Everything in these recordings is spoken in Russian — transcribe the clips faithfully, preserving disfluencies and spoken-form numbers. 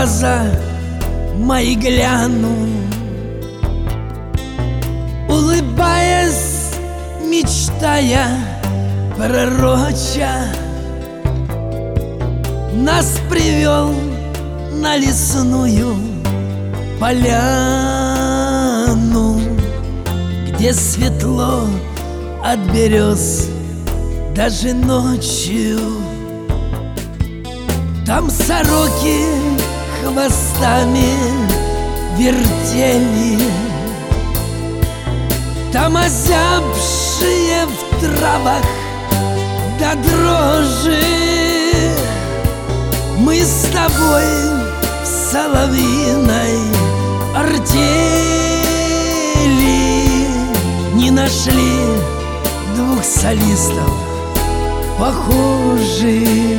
глаза мои гляну, улыбаясь, мечтая пророча, нас привел на лесную поляну, где светло от берез даже ночью. Там сороки хвостами вертели, там озябшие в травах до дрожи мы с тобой в соловьиной артели не нашли двух солистов похожих.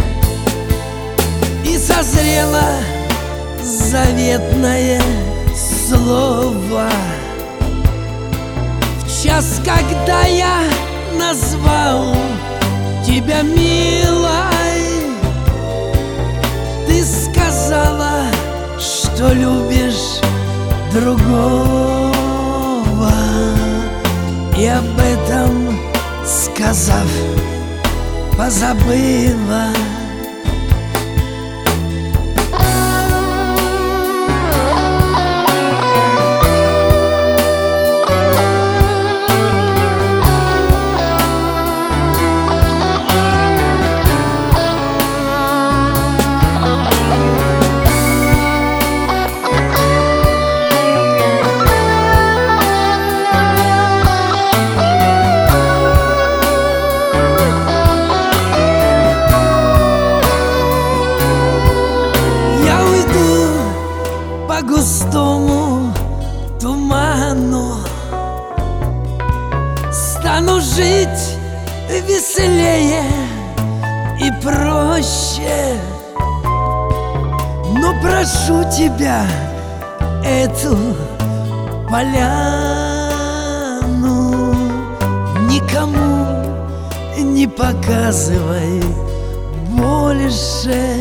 И созрело заветное слово в час, когда я назвал тебя милой. Ты сказала, что любишь другого, и об этом сказав, позабыла. По густому туману стану жить веселее и проще, но прошу тебя эту поляну никому не показывай больше.